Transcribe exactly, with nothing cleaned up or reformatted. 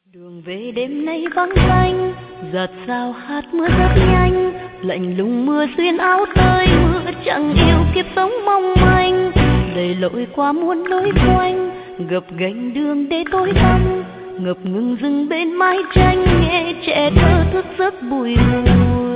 Đường về đêm nay vắng tanh, giọt rào hạt mưa rất nhanh, lạnh lùng mưa xuyên áo tơi, mưa chẳng yêu kiếp sống mong manh, đầy lội qua muôn lối quanh, gập ghềnh đường để tối tăm, ngập ngừng dừng bên mái tranh, nghe trẻ thơ thức giấc bùi ngùi.